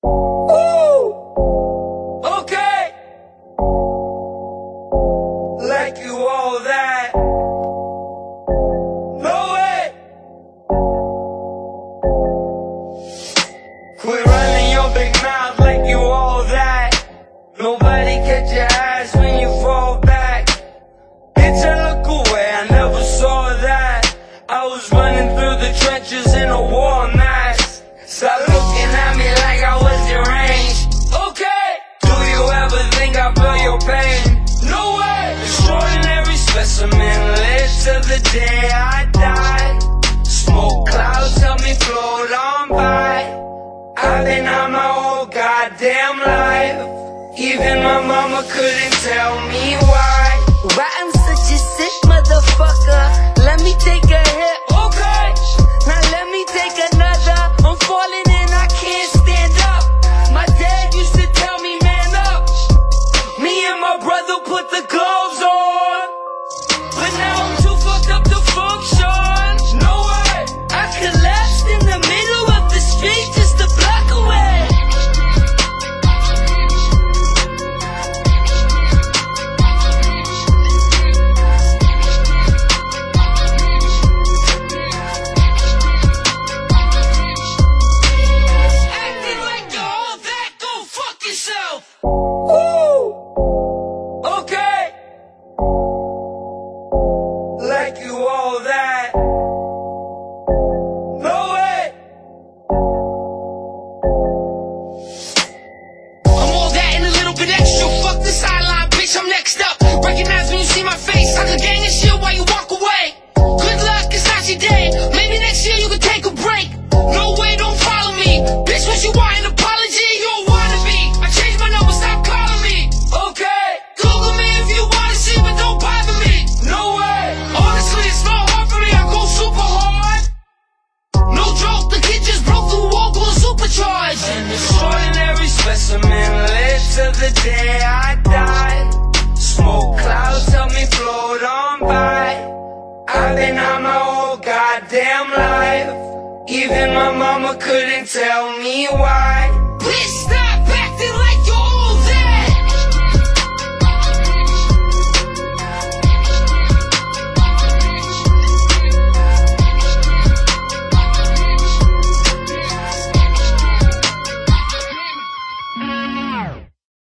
Woo! Okay. Like you all that. No way. Quit running your big mouth like you all that. Nobody catch your eyes when you fall back. Bitch, I look away, I never saw that. I was running through the trenches in a war mask. Stop looking at me like I was deranged. Okay. Do you ever think I feel your pain? No way. Extraordinary specimen, live till the day I die. Smoke clouds help me float on by. I've been on my whole goddamn life. Even my mama couldn't tell me why. Why I'm such a sick motherfucker. Let me take a hit. Okay. Now let me take another. I'm falling and I can't stand up. My dad used to tell me, man up. Me and my brother put the gloves on, but now I'm too fucked up to function. No way. I collapsed in the middle of the street just a block away. Acting like you're all that, go fuck yourself. Woo! Okay. Like you all that. No way. I'm all that and a little bit extra. Fuck the sideline, bitch, I'm next up. Recognize when you see my face. I could gang and shit while you walk away. Good luck, it's not your day. Maybe next year you can take a break. No way, don't follow me. Bitch, what you want, an apology? You a wannabe. I changed my number, stop calling me. Okay. Google me if you wanna see, but don't bother me. No way. Honestly, it's not hard for me, I go super hard. No joke, the kid just broke the wall, going supercharged. An extraordinary specimen, live till the day I die. Smoke clouds help me float on by. I've been on my whole goddamn life. Even my mama couldn't tell me why. Bitch, stop.